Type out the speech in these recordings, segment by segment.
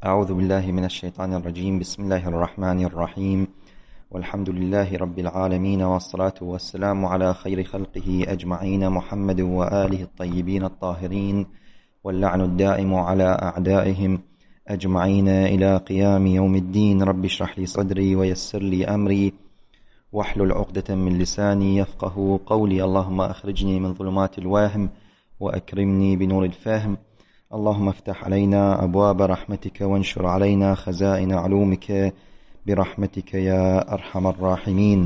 أعوذ بالله من الشيطان الرجيم. بسم الله الرحمن الرحيم، والحمد لله رب العالمين، والصلاة والسلام على خير خلقه أجمعين، محمد وآله الطيبين الطاهرين، واللعن الدائم على أعدائهم أجمعين إلى قيام يوم الدين. رب اشرح لي صدري ويسر لي أمري واحلل عقدة من لساني يفقه قولي. اللهم أخرجني من ظلمات الوهم وأكرمني بنور الفهم. اللهم افتح علينا أبواب رحمتك وانشر علينا خزائن علومك برحمتك يا أرحم الراحمين.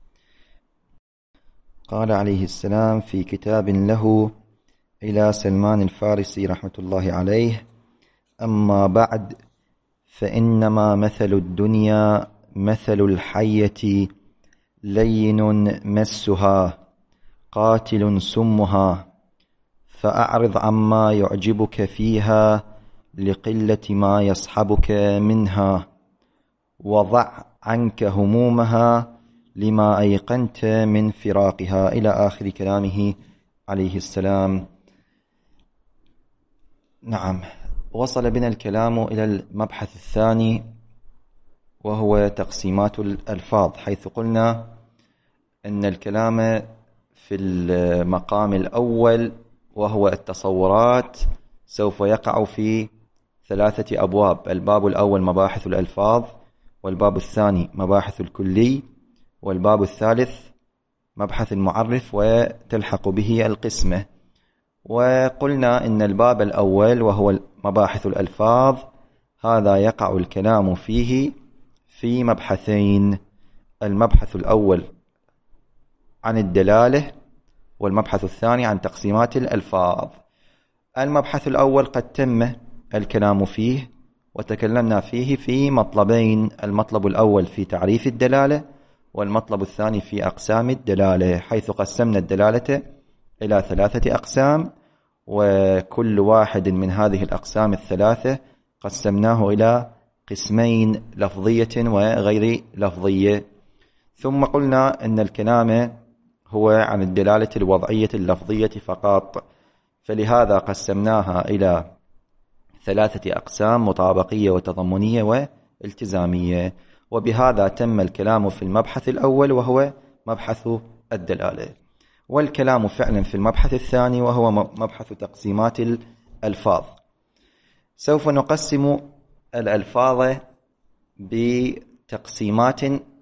قال عليه السلام في كتاب له إلى سلمان الفارسي رحمة الله عليه: أما بعد، فإنما مثل الدنيا مثل الحية، لين مسها قاتل سمها، فأعرض عما يعجبك فيها لقلة ما يصحبك منها، وضع عنك همومها لما أيقنت من فراقها، إلى آخر كلامه عليه السلام. نعم، وصل بنا الكلام إلى المبحث الثاني، وهو تقسيمات الألفاظ، حيث قلنا أن الكلام في المقام الأول وهو التصورات سوف يقع في 3 أبواب: الباب الأول مباحث الألفاظ، والباب الثاني مباحث الكلي، والباب الثالث مبحث المعرف وتلحق به القسمة. وقلنا إن الباب الأول وهو مباحث الألفاظ هذا يقع الكلام فيه في مبحثين: المبحث الأول عن الدلالة، والمبحث الثاني عن تقسيمات الألفاظ. المبحث الأول قد تم الكلام فيه وتكلمنا فيه في مطلبين: المطلب الأول في تعريف الدلالة، والمطلب الثاني في أقسام الدلالة، حيث قسمنا الدلالة إلى 3 أقسام، وكل واحد من هذه الأقسام الثلاثة قسمناه إلى قسمين: لفظية وغير لفظية. ثم قلنا أن الكلام هو عن الدلالة الوضعية اللفظية فقط، فلهذا قسمناها إلى 3 أقسام: مطابقية وتضمنية والتزامية. وبهذا تم الكلام في المبحث الأول وهو مبحث الدلالة، والكلام فعلا في المبحث الثاني وهو مبحث تقسيمات الألفاظ. سوف نقسم الألفاظ بتقسيمات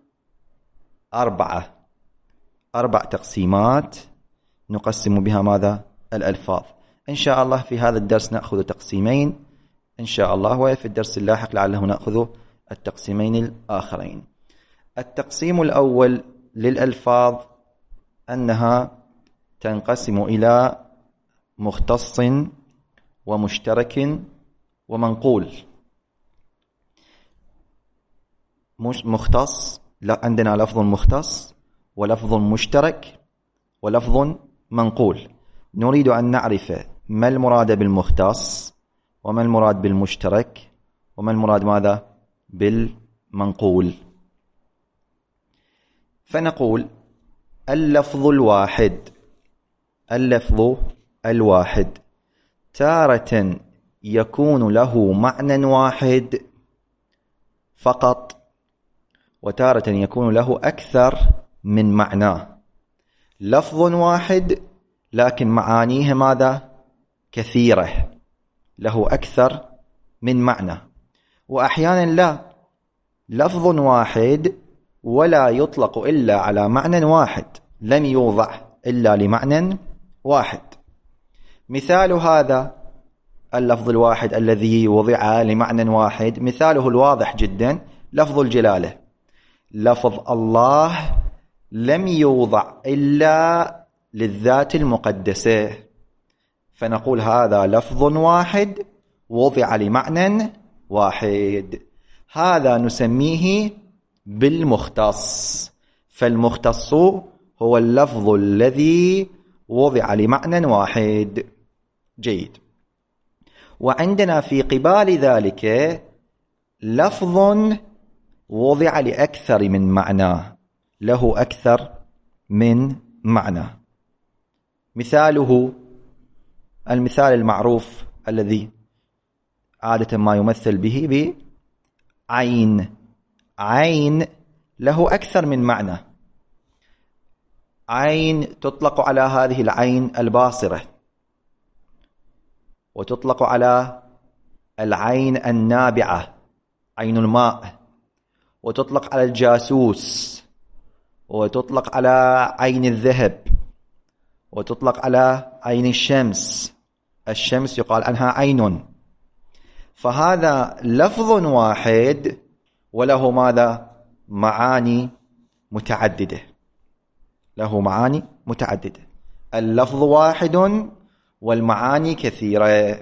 4 تقسيمات نقسم بها ماذا؟ الألفاظ. إن شاء الله في هذا الدرس نأخذ تقسيمين إن شاء الله، وفي الدرس اللاحق لعله نأخذ التقسيمين الآخرين. التقسيم الأول للألفاظ أنها تنقسم إلى مختص ومشترك ومنقول. مختص، عندنا لفظ مختص ولفظ مشترك ولفظ منقول. نريد أن نعرف ما المراد بالمختص، وما المراد بالمشترك، وما المراد ماذا بالمنقول. فنقول اللفظ الواحد تارة يكون له معنى واحد فقط، وتارة يكون له أكثر من معناه. لفظ واحد لكن معانيه ماذا؟ كثيرة، له أكثر من معنى. وأحيانا لا، لفظ واحد ولا يطلق إلا على معنى واحد، لم يوضع إلا لمعنى واحد. مثال هذا اللفظ الواحد الذي وضع لمعنى واحد، مثاله الواضح جدا لفظ الجلالة. لفظ الله لم يوضع إلا للذات المقدسة، فنقول هذا لفظ واحد وضع لمعنى واحد، هذا نسميه بالمختص. فالمختص هو اللفظ الذي وضع لمعنى واحد. جيد. وعندنا في قبال ذلك لفظ وضع لأكثر من معنى، له أكثر من معنى. مثاله المثال المعروف الذي عادة ما يمثل به بعين. عين له أكثر من معنى. عين تطلق على هذه العين الباصرة، وتطلق على العين النابعة عين الماء، وتطلق على الجاسوس، وتطلق على عين الذهب، وتطلق على عين الشمس. الشمس يقال عنها عين. فهذا لفظ واحد وله ماذا؟ معاني متعددة. له معاني متعددة. اللفظ واحد والمعاني كثيرة.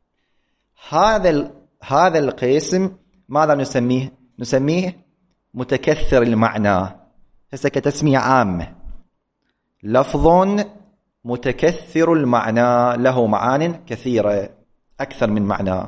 هذا القسم ماذا نسميه؟ نسميه متكثر المعنى، هسه كتسمية عامة. لفظ متكثر المعنى له معان كثيرة، أكثر من معنى.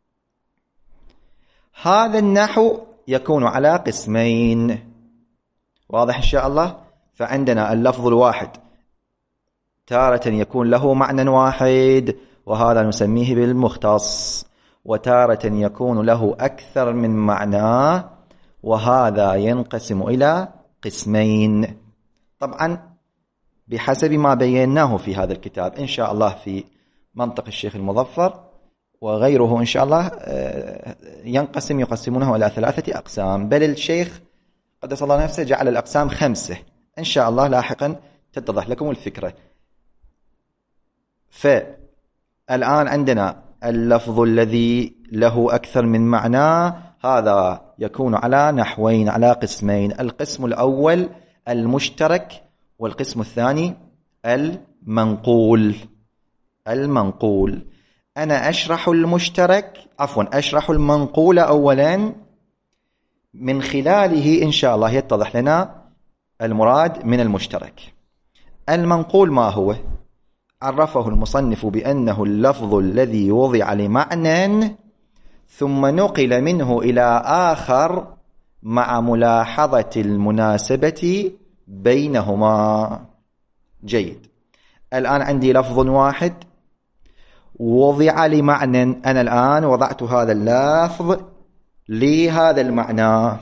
هذا النحو يكون على قسمين، واضح إن شاء الله؟ فعندنا اللفظ الواحد تارة يكون له معنى واحد، وهذا نسميه بالمختص، وتارة يكون له أكثر من معنى، وهذا ينقسم إلى قسمين. طبعا بحسب ما بيناه في هذا الكتاب إن شاء الله في منطق الشيخ المظفر وغيره إن شاء الله يقسمونه إلى 3 أقسام، بل الشيخ قدس الله نفسه جعل الأقسام 5. إن شاء الله لاحقا تتضح لكم الفكرة. فالآن عندنا اللفظ الذي له أكثر من معنى، هذا يكون على نحوين، على قسمين. القسم الأول المشترك، والقسم الثاني المنقول. المنقول أنا أشرح المشترك، أشرح المنقول أولا، من خلاله إن شاء الله يتضح لنا المراد من المشترك. المنقول ما هو؟ عرفه المصنف بأنه اللفظ الذي وضع لمعنى ثم نقل منه إلى آخر مع ملاحظة المناسبة بينهما. جيد. الآن عندي لفظ واحد وضع لمعنى، أنا الآن وضعت هذا اللفظ لهذا المعنى،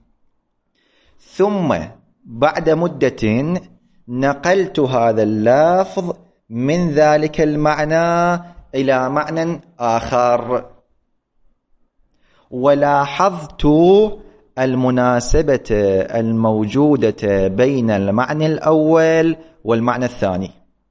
ثم بعد مدة نقلت هذا اللفظ من ذلك المعنى إلى معنى آخر، ولاحظت المناسبة الموجودة بين المعنى الأول والمعنى الثاني.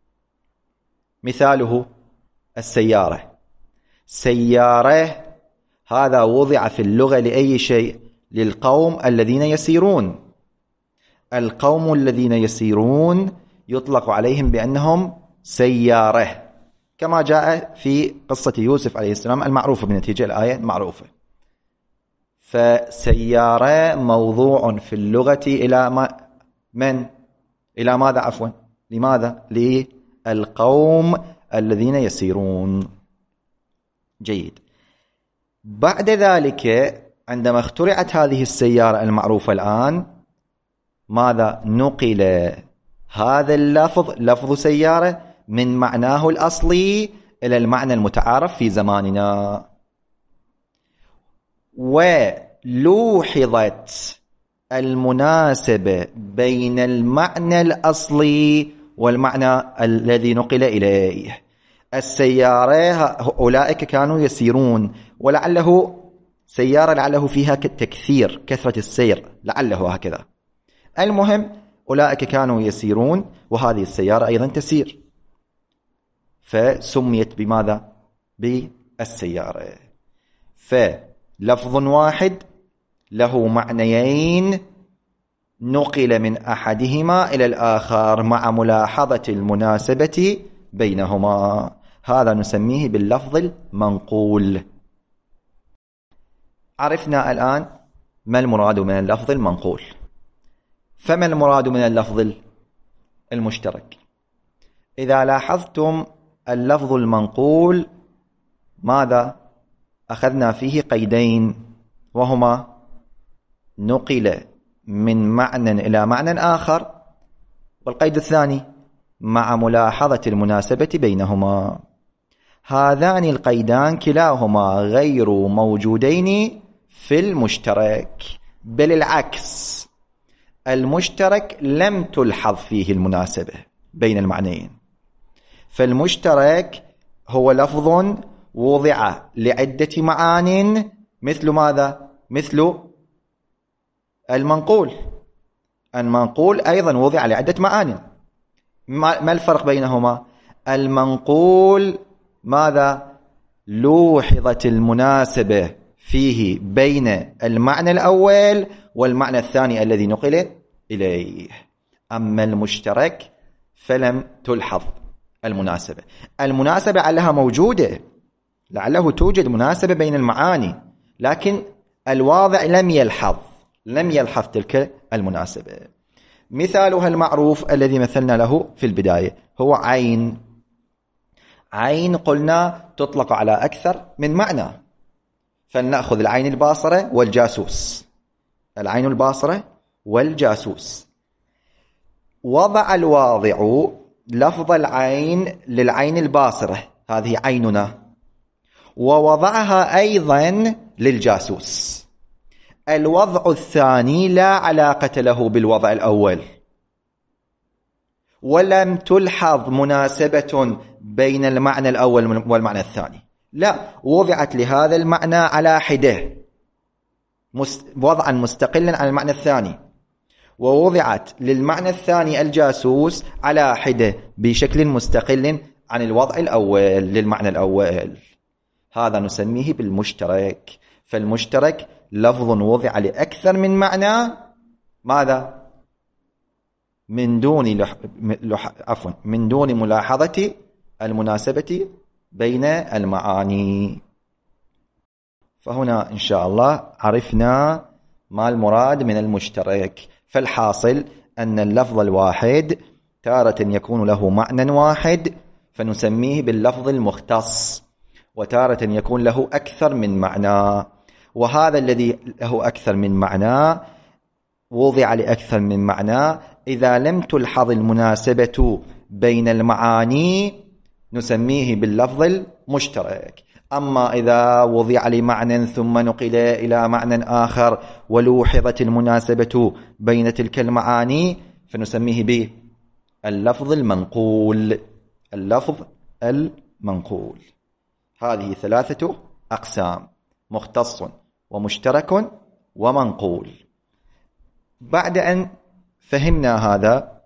مثاله السيارة. سيارة هذا وضع في اللغة لأي شيء؟ للقوم الذين يسيرون. القوم الذين يسيرون يطلق عليهم بأنهم سيارة، كما جاء في قصة يوسف عليه السلام المعروفة بنتيجة الآية المعروفة. فسيارة موضوع في اللغة إلى إلى ماذا؟ لماذا؟ للقوم الذين يسيرون. جيد. بعد ذلك عندما اخترعت هذه السيارة المعروفة الآن، ماذا؟ نقل هذا اللفظ، لفظ سيارة، من معناه الأصلي إلى المعنى المتعارف في زماننا، ولوحظت المناسبة بين المعنى الأصلي والمعنى الذي نقل إليه. السيارة أولئك كانوا يسيرون، ولعله سيارة لعله فيها تكثير، كثرة السير، لعله هكذا. المهم أولئك كانوا يسيرون، وهذه السيارة أيضا تسير، فسميت بماذا؟ بالسيارة. فلفظ واحد له معنيين نقل من أحدهما إلى الآخر مع ملاحظة المناسبة بينهما، هذا نسميه باللفظ المنقول. عرفنا الآن ما المراد من اللفظ المنقول. فما المراد من اللفظ المشترك؟ إذا لاحظتم اللفظ المنقول ماذا؟ أخذنا فيه قيدين، وهما نقل من معنى إلى معنى آخر، والقيد الثاني مع ملاحظة المناسبة بينهما. هذان القيدان كلاهما غير موجودين في المشترك، بل العكس، المشترك لم تلحظ فيه المناسبة بين المعنيين. فالمشترك هو لفظ وضع لعدة معان، مثل ماذا؟ مثل المنقول. المنقول أيضا وضع لعدة معان. ما الفرق بينهما؟ المنقول ماذا؟ لوحظت المناسبة فيه بين المعنى الأول والمعنى الثاني الذي نقل إليه. أما المشترك فلم تلحظ المناسبة. المناسبة لعلها موجودة، لعله توجد مناسبة بين المعاني، لكن الواضع لم يلحظ تلك المناسبة. مثالها المعروف الذي مثلنا له في البداية هو عين. عين قلنا تطلق على أكثر من معنى، فلنأخذ العين الباصرة والجاسوس. العين الباصرة والجاسوس، وضع الواضع لفظ العين للعين الباصرة، هذه عيننا، ووضعها أيضا للجاسوس. الوضع الثاني لا علاقة له بالوضع الأول، ولم تلحظ مناسبة بين المعنى الأول والمعنى الثاني، لا، وضعت لهذا المعنى على حدة، وضعا مستقلا عن المعنى الثاني، ووضعت للمعنى الثاني الجاسوس على حدة بشكل مستقل عن الوضع الأول للمعنى الأول. هذا نسميه بالمشترك. فالمشترك لفظ وضع لأكثر من معنى، ماذا؟ من دون ملاحظة المناسبة بين المعاني. فهنا إن شاء الله عرفنا ما المراد من المشترك. فالحاصل أن اللفظ الواحد تارة يكون له معنى واحد فنسميه باللفظ المختص، وتارة يكون له أكثر من معنى، وهذا الذي له أكثر من معنى وضع لأكثر من معنى إذا لم تلحظ المناسبة بين المعاني نسميه باللفظ المشترك. أما إذا وضع لمعنى ثم نقل إلى معنى آخر ولوحظت المناسبة بين تلك المعاني فنسميه باللفظ المنقول. اللفظ المنقول. هذه ثلاثة أقسام: مختص ومشترك ومنقول. بعد أن فهمنا هذا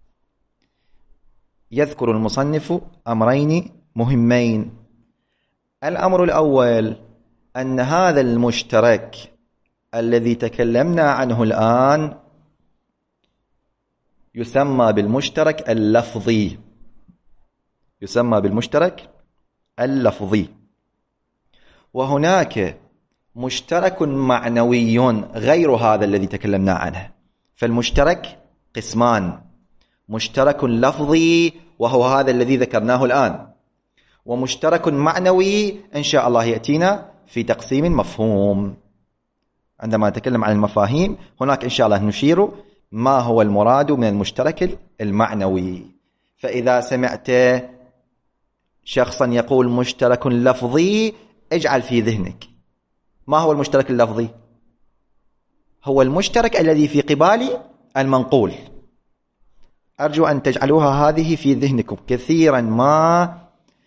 يذكر المصنف أمرين مهمين. الأمر الأول أن هذا المشترك الذي تكلمنا عنه الآن يسمى بالمشترك اللفظي، يسمى بالمشترك اللفظي. وهناك مشترك معنوي غير هذا الذي تكلمنا عنه. فالمشترك قسمان: مشترك لفظي وهو هذا الذي ذكرناه الآن، ومشترك معنوي إن شاء الله يأتينا في تقسيم مفهوم. عندما نتكلم عن المفاهيم هناك إن شاء الله نشير ما هو المراد من المشترك المعنوي. فإذا سمعت شخصا يقول مشترك لفظي اجعل في ذهنك ما هو المشترك اللفظي؟ هو المشترك الذي في قبال المنقول. أرجو أن تجعلوها هذه في ذهنكم. كثيرا ما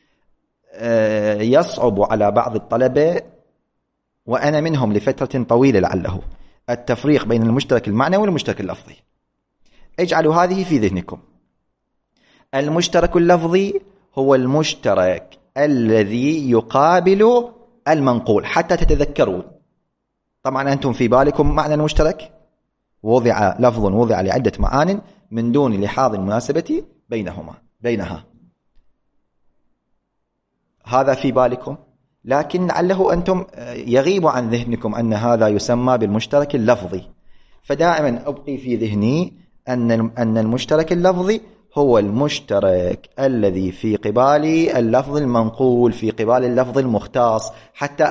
يصعب على بعض الطلبة، وأنا منهم لفترة طويلة لعله، التفريق بين المشترك المعنوي والمشترك اللفظي. اجعلوا هذه في ذهنكم. المشترك اللفظي هو المشترك الذي يقابل المنقول، حتى تتذكرون. طبعا أنتم في بالكم معنى المشترك، لفظ وضع لعدة معان من دون لحاظ المناسبة بينها. هذا في بالكم، لكن لعله أنتم يغيب عن ذهنكم أن هذا يسمى بالمشترك اللفظي. فدائما أبقي في ذهني أن المشترك اللفظي هو المشترك الذي في قبال اللفظ المنقول، في قبال اللفظ المختص، حتى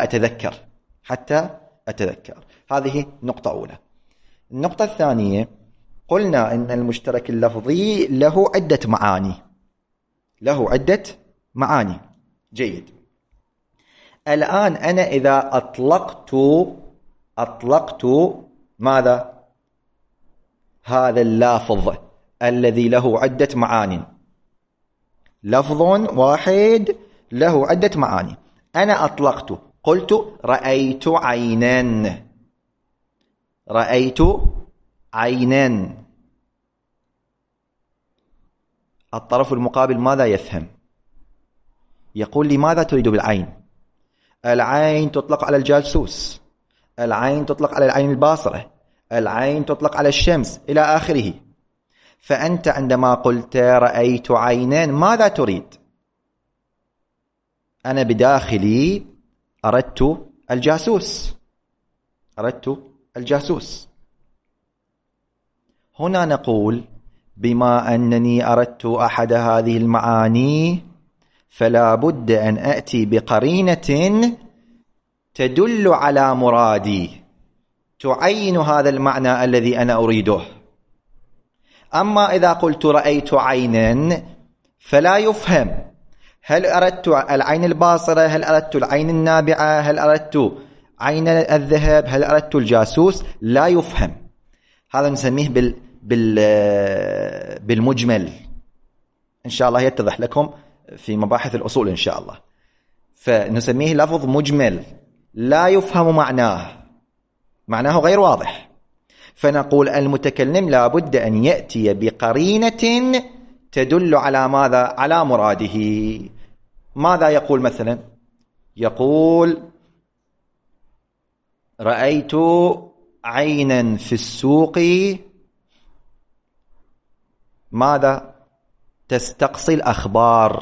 أتذكر. هذه نقطة أولى. النقطة الثانية، قلنا أن المشترك اللفظي له عدة معاني. جيد. الآن أنا إذا أطلقت ماذا؟ هذا اللافظ الذي له عدة معاني، لفظ واحد له عدة معاني، أنا أطلقت، قلت رأيت عينا، رأيت عينا. الطرف المقابل ماذا يفهم؟ يقول لي ماذا تريد بالعين؟ العين تطلق على الجاسوس، العين تطلق على العين الباصرة، العين تطلق على الشمس إلى آخره. فأنت عندما قلت رأيت عينا ماذا تريد؟ أنا بداخلي أردت الجاسوس، أردت الجاسوس. هنا نقول بما أنني أردت أحد هذه المعاني فلا بد أن أأتي بقرينة تدل على مرادي، تعين هذا المعنى الذي أنا أريده. أما إذا قلت رأيت عينا فلا يفهم، هل أردت العين الباصرة، هل أردت العين النابعة، هل أردت عين الذهب، هل أردت الجاسوس؟ لا يفهم. هذا نسميه بالمجمل، إن شاء الله يتضح لكم في مباحث الأصول إن شاء الله. فنسميه لفظ مجمل لا يفهم معناه غير واضح. فنقول المتكلم لا بد أن يأتي بقرينة تدل على ماذا؟ على مراده. ماذا يقول مثلا؟ يقول رأيت عينا في السوق ماذا؟ تستقصي الأخبار.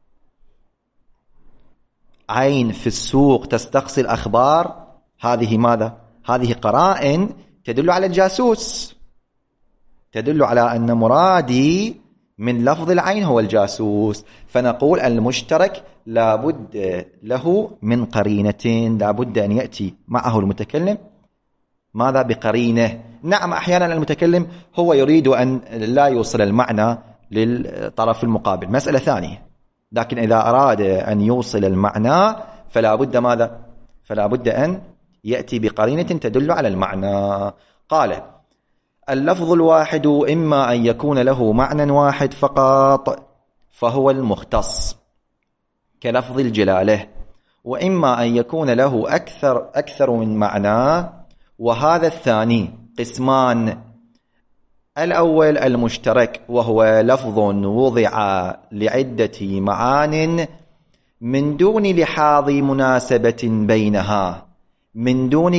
عين في السوق تستقصي الأخبار، هذه ماذا؟ هذه قرائن تدل على الجاسوس، تدل على أن مرادي من لفظ العين هو الجاسوس. فنقول المشترك لابد له من قرينة، لابد أن يأتي معه المتكلم ماذا؟ بقرينة. نعم أحيانا المتكلم هو يريد أن لا يوصل المعنى للطرف المقابل، مسألة ثانية، لكن إذا أراد أن يوصل المعنى فلا بد ماذا؟ فلا بد أن يأتي بقرينة تدل على المعنى. قال اللفظ الواحد إما أن يكون له معنى واحد فقط فهو المختص كلفظ الجلالة، وإما أن يكون له أكثر من معنى، وهذا الثاني قسمان. الأول المشترك، وهو لفظ وضع لعدة معان من دون لحاظ مناسبة بينها، من دون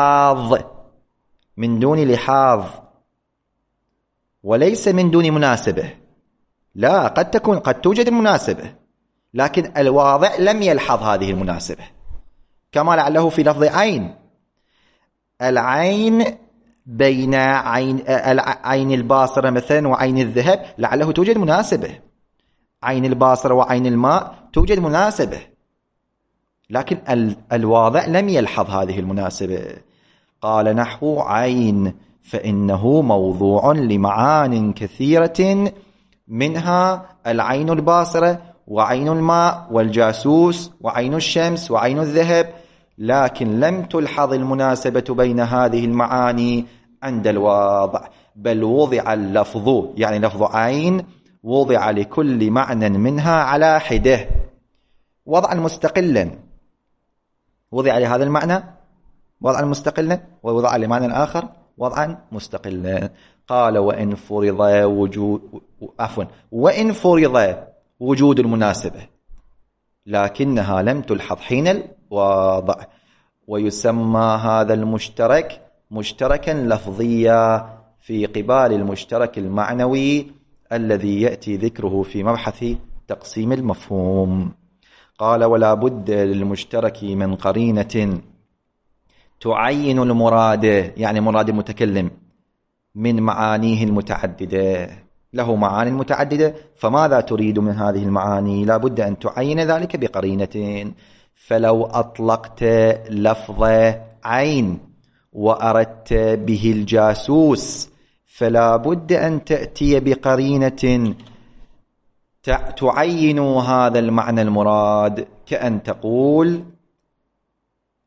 لحاظ وليس من دون مناسبة. لا، قد توجد المناسبة لكن الواضع لم يلحظ هذه المناسبة، كما لعله في لفظ عين. العين بين عين الباصرة مثلا وعين الذهب لعله توجد مناسبة، عين الباصرة وعين الماء توجد مناسبة، لكن الواضع لم يلحظ هذه المناسبة. قال نحو عين فإنه موضوع لمعان كثيرة، منها العين الباصرة وعين الماء والجاسوس وعين الشمس وعين الذهب، لكن لم تلحظ المناسبة بين هذه المعاني عند الواضع، بل وضع اللفظ، يعني لفظ عين وضع لكل معنى منها على حده وضعا مستقلا، وضع لهذا المعنى وضعا مستقلا ووضع لمعنى آخر وضعا مستقلا. قال وإن فرض وجود المناسبة لكنها لم تلحظ حين الوضع، ويسمى هذا المشترك مشتركا لفظيا في قبال المشترك المعنوي الذي يأتي ذكره في مبحث تقسيم المفهوم. قال ولا بد للمشترك من قرينة تعين المراد، يعني مراد المتكلم، من معانيه المتعددة. له معاني متعددة، فماذا تريد من هذه المعاني؟ لا بد أن تعين ذلك بقرينة. فلو أطلقت لفظ عين وأردت به الجاسوس فلا بد أن تأتي بقرينة تعين هذا المعنى المراد، كأن تقول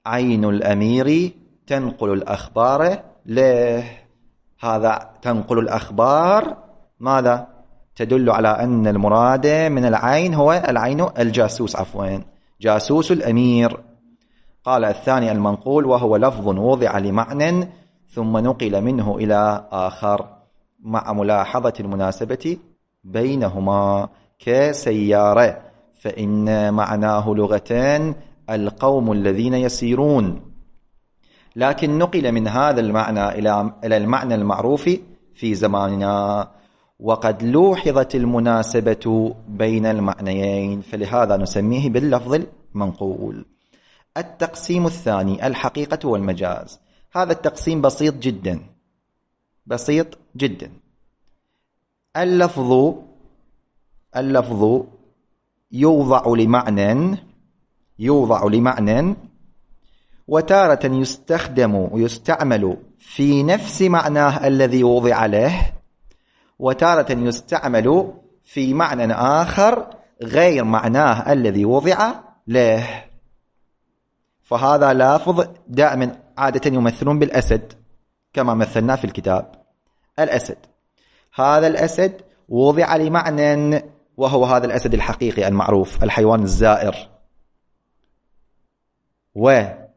عين الأمير تنقل الأخبار له. هذا تنقل الأخبار ماذا؟ تدل على أن المراد من العين هو العين الجاسوس، جاسوس الأمير. قال الثاني المنقول وهو لفظ وضع لمعنى ثم نقل منه إلى آخر مع ملاحظة المناسبة بينهما، كسيارة فإن معناه لغتان القوم الذين يسيرون، لكن نقل من هذا المعنى إلى المعنى المعروف في زماننا، وقد لوحظت المناسبة بين المعنيين، فلهذا نسميه باللفظ المنقول. التقسيم الثاني الحقيقة والمجاز. هذا التقسيم بسيط جدا، بسيط جدا. اللفظ يوضع لمعنى وتارة يستخدم ويستعمل في نفس معناه الذي وضع له، وتارة يستعمل في معنى آخر غير معناه الذي وضع له. فهذا لافظ دائما عادة يمثلون بالأسد كما مثلنا في الكتاب. الأسد، هذا الأسد وضع لمعنى وهو هذا الأسد الحقيقي المعروف، الحيوان الزائر. وتارة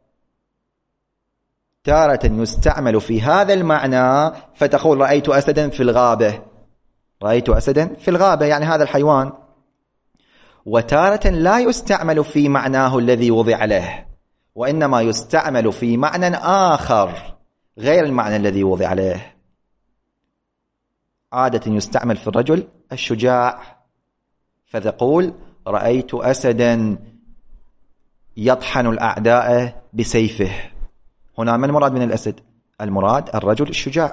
يستعمل في هذا المعنى فتقول رأيت أسدا في الغابة، رأيت أسدا في الغابة يعني هذا الحيوان. وتارة لا يستعمل في معناه الذي وضع له، وإنما يستعمل في معنى آخر غير المعنى الذي وضع له. عادة يستعمل في الرجل الشجاع، فتقول رأيت أسدا يطحن الأعداء بسيفه. هنا ما المراد من الأسد؟ المراد الرجل الشجاع.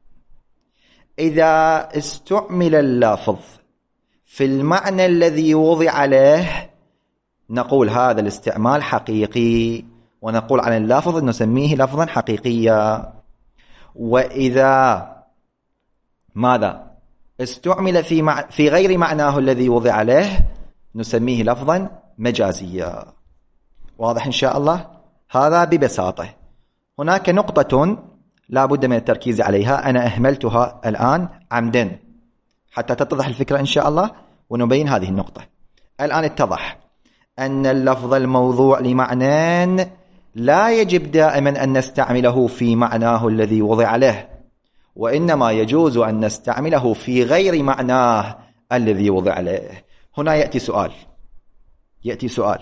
إذا استعمل اللفظ في المعنى الذي وضع له نقول هذا الاستعمال حقيقي، ونقول عن اللفظ نسميه لفظا حقيقيا. وإذا ماذا استعمل في غير معناه الذي وضع له نسميه لفظا مجازيا. واضح إن شاء الله؟ هذا ببساطة. هناك نقطة لا بد من التركيز عليها، أنا أهملتها الآن عمدا حتى تتضح الفكرة إن شاء الله، ونبين هذه النقطة. الآن اتضح أن اللفظ الموضوع لمعنى لا يجب دائما أن نستعمله في معناه الذي وضع له، وإنما يجوز أن نستعمله في غير معناه الذي وضع له. هنا يأتي سؤال،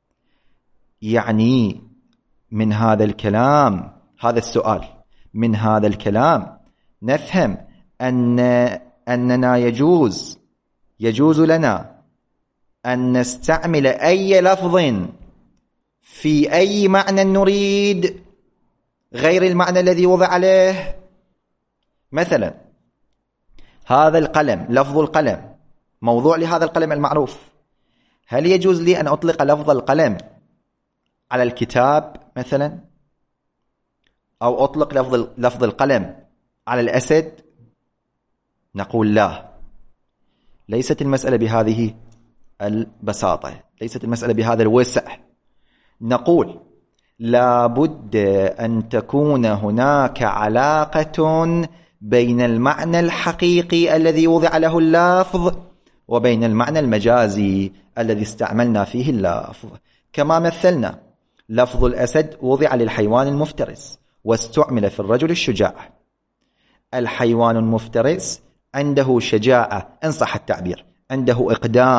يعني من هذا الكلام، هذا السؤال، من هذا الكلام نفهم أننا يجوز لنا أن نستعمل أي لفظ في أي معنى نريد غير المعنى الذي وضع له. مثلا هذا القلم، لفظ القلم موضوع لهذا القلم المعروف، هل يجوز لي أن أطلق لفظ القلم على الكتاب مثلا، أو أطلق لفظ القلم على الأسد؟ نقول لا، ليست المسألة بهذه البساطة، ليست المسألة بهذا الوسع. نقول لا بد أن تكون هناك علاقة بين المعنى الحقيقي الذي وضع له اللفظ وبين المعنى المجازي الذي استعملنا فيه اللفظ. كما مثلنا لفظ الأسد وضع للحيوان المفترس واستعمل في الرجل الشجاع. الحيوان المفترس عنده شجاعة إن صح التعبير، عنده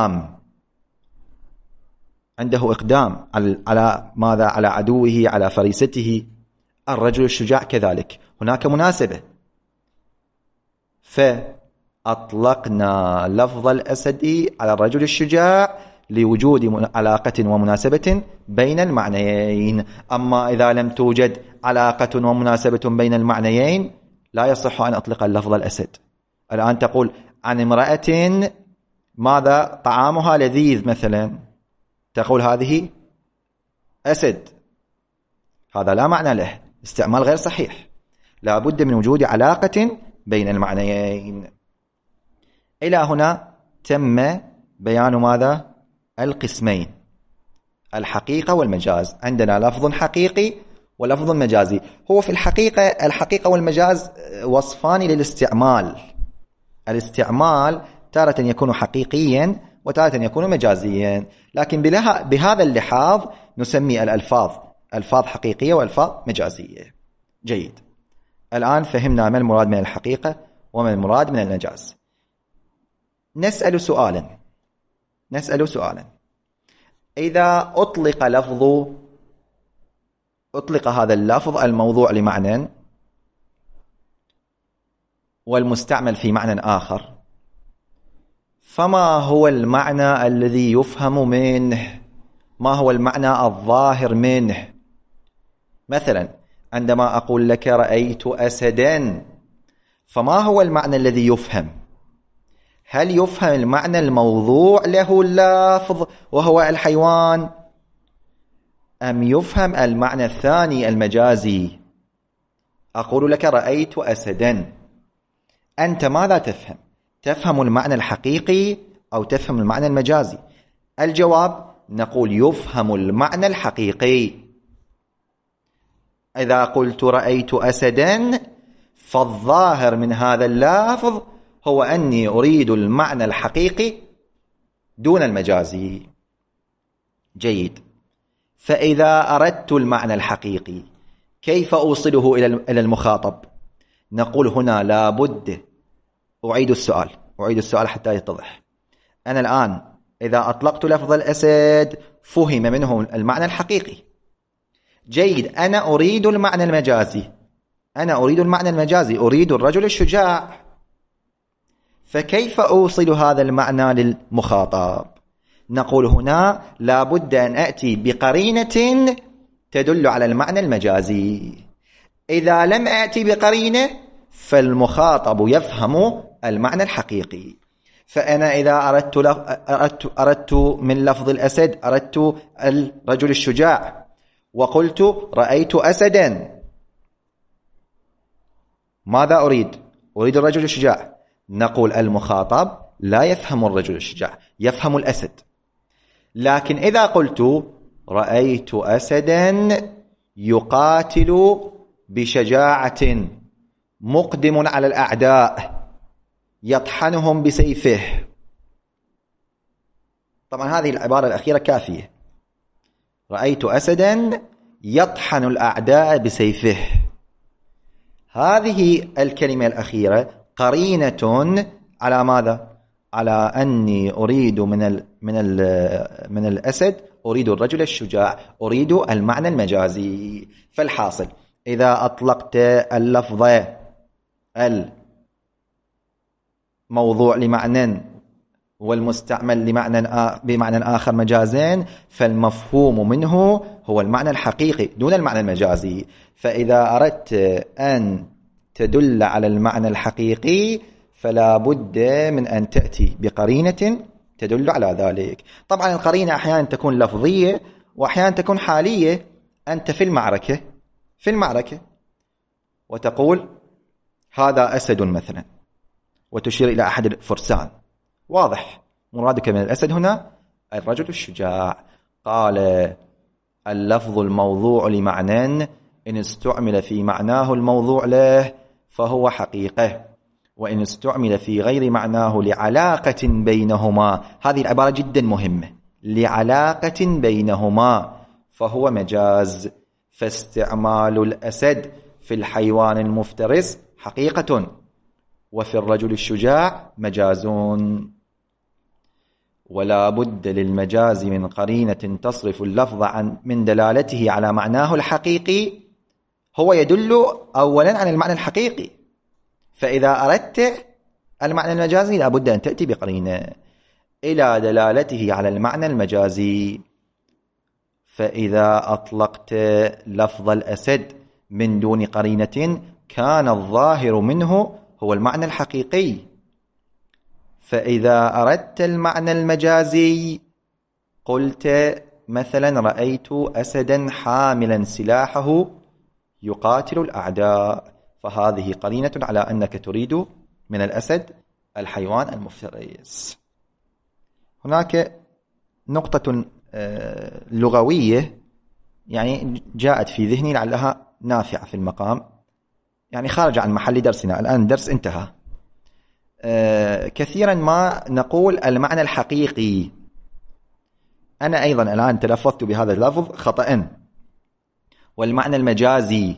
إقدام على ماذا؟ على عدوه، على فريسته. الرجل الشجاع كذلك، هناك مناسبة، فأطلقنا لفظ الأسد على الرجل الشجاع لوجود علاقة ومناسبة بين المعنيين. أما إذا لم توجد علاقة ومناسبة بين المعنيين لا يصح أن أطلق اللفظ الأسد. الآن تقول عن امرأة ماذا؟ طعامها لذيذ مثلا، تقول هذه أسد، هذا لا معنى له، استعمال غير صحيح. لا بد من وجود علاقة بين المعنيين. إلى هنا تم بيان ماذا؟ القسمين، الحقيقة والمجاز. عندنا لفظ حقيقي ولفظ مجازي. هو في الحقيقة والمجاز وصفان للاستعمال. الاستعمال تارة يكون حقيقيا وتارة يكون مجازيا، لكن بهذا اللحاظ نسمي الألفاظ ألفاظ حقيقية وألفاظ مجازية. جيد. الآن فهمنا ما المراد من الحقيقة وما المراد من المجاز. نسأل سؤالا. إذا أطلق هذا اللفظ الموضوع لمعنى والمستعمل في معنى آخر، فما هو المعنى الذي يفهم منه؟ ما هو المعنى الظاهر منه؟ مثلا عندما أقول لك رأيت أسدا، فما هو المعنى الذي يفهم؟ هل يفهم المعنى الموضوع له اللفظ وهو الحيوان، أم يفهم المعنى الثاني المجازي؟ أقول لك رأيت أسدا، أنت ماذا تفهم؟ تفهم المعنى الحقيقي أو تفهم المعنى المجازي؟ الجواب نقول يفهم المعنى الحقيقي. إذا قلت رأيت أسدا فالظاهر من هذا اللفظ هو أني أريد المعنى الحقيقي دون المجازي. جيد. فإذا أردت المعنى الحقيقي كيف أوصله إلى المخاطب؟ نقول هنا لابد أعيد السؤال حتى يتضح. أنا الآن إذا أطلقت لفظ الأسد فهم منه المعنى الحقيقي. جيد. أنا أريد المعنى المجازي، أريد الرجل الشجاع، فكيف أوصل هذا المعنى للمخاطب؟ نقول هنا لابد أن أأتي بقرينة تدل على المعنى المجازي. إذا لم أأتي بقرينة فالمخاطب يفهم المعنى الحقيقي. فأنا إذا أردت من لفظ الأسد أردت الرجل الشجاع وقلت رأيت أسدا، ماذا أريد الرجل الشجاع. نقول المخاطب لا يفهم الرجل الشجاع، يفهم الأسد. لكن إذا قلت رأيت أسدا يقاتل بشجاعة مقدم على الأعداء يطحنهم بسيفه، طبعا هذه العبارة الأخيرة كافية. رأيت أسدا يطحن الأعداء بسيفه، هذه الكلمة الأخيرة قرينة على ماذا؟ على أني أريد من الأسد أريد الرجل الشجاع، أريد المعنى المجازي. فالحاصل إذا أطلقت اللفظ الموضوع لمعنى والمستعمل بمعنى آخر مجازين، فالمفهوم منه هو المعنى الحقيقي دون المعنى المجازي. فإذا أردت أن تدل على المعنى الحقيقي فلا بد من أن تأتي بقرينة تدل على ذلك. طبعا القرينة أحيانا تكون لفظية وأحيانا تكون حالية. أنت في المعركة وتقول هذا أسد مثلا، وتشير إلى أحد الفرسان، واضح مرادك من الأسد هنا الرجل الشجاع. قال اللفظ الموضوع لمعنى إن استعمل في معناه الموضوع له فهو حقيقة، وإن استعمل في غير معناه لعلاقة بينهما، هذه العبارة جدا مهمة، لعلاقة بينهما فهو مجاز. فاستعمال الأسد في الحيوان المفترس حقيقة، وفي الرجل الشجاع مجازون. ولا بد للمجاز من قرينة تصرف اللفظ من دلالته على معناه الحقيقي. هو يدل أولا عن المعنى الحقيقي، فإذا أردت المعنى المجازي لا بد أن تأتي بقرينة إلى دلالته على المعنى المجازي. فإذا أطلقت لفظ الأسد من دون قرينة كان الظاهر منه هو المعنى الحقيقي. فإذا أردت المعنى المجازي قلت مثلا رأيت أسدا حاملا سلاحه يقاتل الأعداء، فهذه قرينة على أنك تريد من الأسد الحيوان المفترس. هناك نقطة لغوية يعني جاءت في ذهني لعلها نافعة في المقام، يعني خارج عن محل درسنا الآن، الدرس انتهى. كثيرا ما نقول المعنى الحقيقي. أنا أيضا الآن تلفظت بهذا اللفظ خطأ. والمعنى المجازي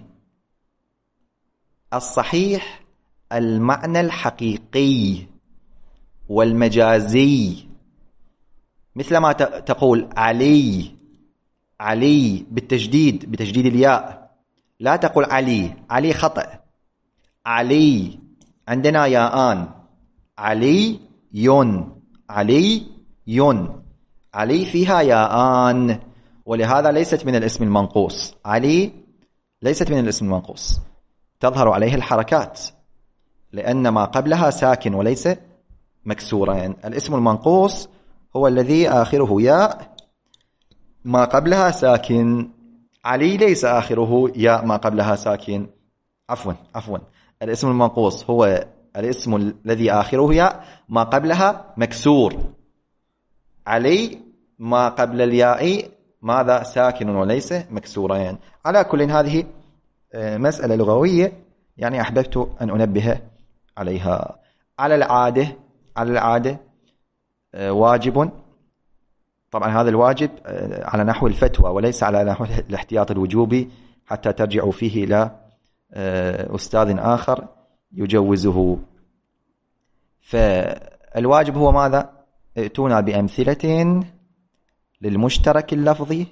الصحيح المعنى الحقيقي والمجازي، مثل ما تقول علي، علي بالتجديد، بتجديد الياء، لا تقول علي، علي خطأ. علي عندنا ياءان، علي يون، علي يون، علي فيها ياءان، ولهذا ليست من الاسم المنقوص. علي ليست من الاسم المنقوص، تظهر عليه الحركات لأن ما قبلها ساكن وليس مكسورين. الاسم المنقوص هو الذي آخره ياء ما قبلها ساكن. علي ليس آخره ياء ما قبلها ساكن. عفوا الاسم المنقوص هو الاسم الذي آخره ياء ما قبلها مكسور. علي ما قبل الياء ماذا؟ ساكن وليس مكسورين. على كل هذه مسألة لغوية يعني أحببت أن أنبه عليها. على العادة واجب، طبعا هذا الواجب على نحو الفتوى وليس على نحو الاحتياط الوجوبي حتى ترجعوا فيه إلى أستاذ آخر يجوزه. فالواجب هو ماذا؟ ائتونا بأمثلة للمشترك اللفظي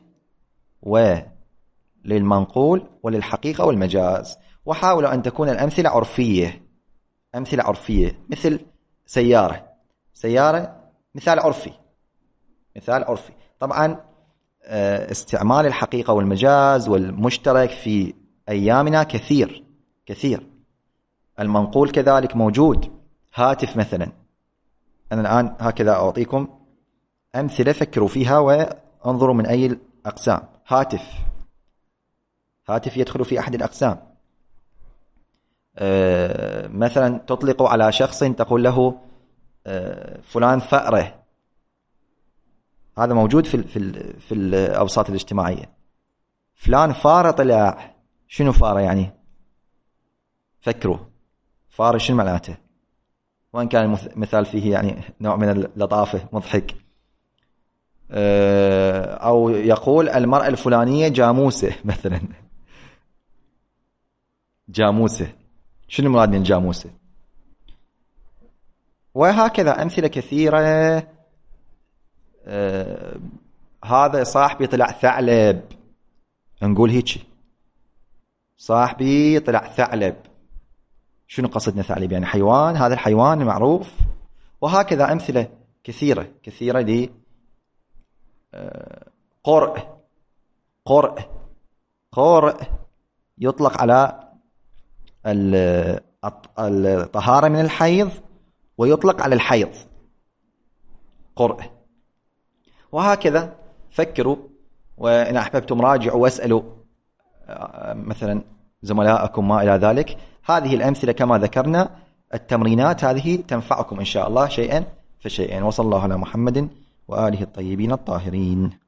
وللمنقول وللحقيقة والمجاز، وحاولوا أن تكون الأمثلة عرفية، أمثلة عرفية، مثل سيارة مثال عرفي. طبعا استعمال الحقيقة والمجاز والمشترك في أيامنا كثير. المنقول كذلك موجود. هاتف مثلا، أنا الآن هكذا أعطيكم أمثلة فكروا فيها وانظروا من أي الأقسام. هاتف يدخل في أحد الأقسام. مثلا تطلق على شخص تقول له فلان فأرة، هذا موجود في الأوساط الاجتماعية. فلان فارة طلع، شنو فارة يعني؟ فكروا فارة شنو معناته، وإن كان المثال فيه يعني نوع من اللطافة مضحك. أو يقول المرأة الفلانية جاموسة مثلا. جاموسة شنو مراد من جاموسة؟ وهكذا أمثلة كثيرة. هذا صاحبي طلع ثعلب، نقول هيك صاحبي طلع ثعلب، شنو قصدنا ثعلب؟ يعني حيوان، هذا الحيوان معروف. وهكذا أمثلة كثيرة دي. قرء يطلق على الطهارة من الحيض ويطلق على الحيض قرء. وهكذا فكروا، وإن أحببتم راجعوا واسألوا مثلا زملائكم ما إلى ذلك. هذه الأمثلة كما ذكرنا، التمرينات هذه تنفعكم إن شاء الله شيئا فشيئا. وصلى الله على محمد وآله الطيبين الطاهرين.